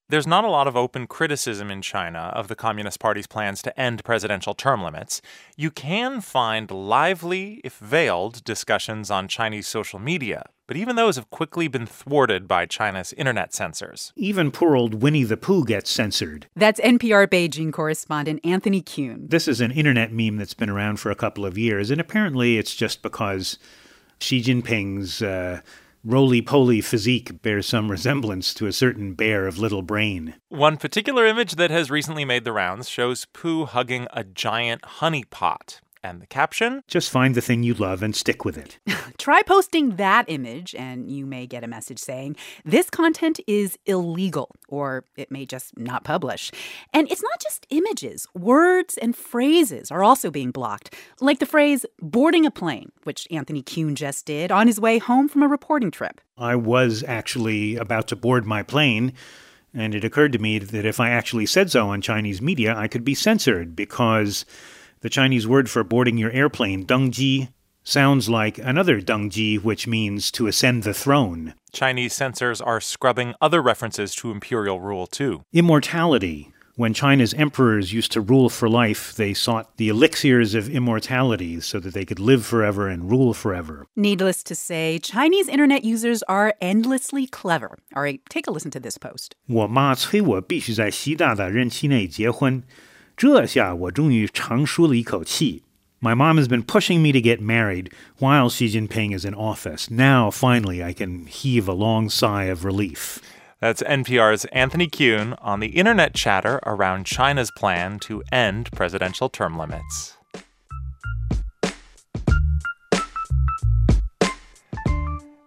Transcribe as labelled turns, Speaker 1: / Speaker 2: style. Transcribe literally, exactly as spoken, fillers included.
Speaker 1: There's not a lot of open criticism in China of the Communist Party's plans to end presidential term limits. You can find lively, if veiled, discussions on Chinese social media, but even those have quickly been thwarted by China's internet censors.
Speaker 2: Even poor old Winnie the Pooh gets censored.
Speaker 3: That's N P R Beijing correspondent Anthony Kuhn.
Speaker 2: This is an internet meme that's been around for a couple of years, and apparently it's just because Xi Jinping's uh, roly-poly physique bears some resemblance to a certain bear of little brain.
Speaker 1: One particular image that has recently made the rounds shows Pooh hugging a giant honey pot. And the caption?
Speaker 2: Just find the thing you love and stick with it.
Speaker 3: Try posting that image, and you may get a message saying, this content is illegal, or it may just not publish. And it's not just images. Words and phrases are also being blocked, like the phrase boarding a plane, which Anthony Kuhn just did on his way home from a reporting trip.
Speaker 2: I was actually about to board my plane, and it occurred to me that if I actually said so on Chinese media, I could be censored because the Chinese word for boarding your airplane, dengji, sounds like another dengji, which means to ascend the throne.
Speaker 1: Chinese censors are scrubbing other references to imperial rule, too.
Speaker 2: Immortality. When China's emperors used to rule for life, they sought the elixirs of immortality so that they could live forever and rule forever.
Speaker 3: Needless to say, Chinese internet users are endlessly clever. All right, take a listen to this post.
Speaker 2: 我妈催我必须在习大大任期内结婚。这下我终于长舒了一口气。My mom has been pushing me to get married while Xi Jinping is in office. Now, finally, I can heave a long sigh of relief.
Speaker 1: That's N P R's Anthony Kuhn on the internet chatter around China's plan to end presidential term limits.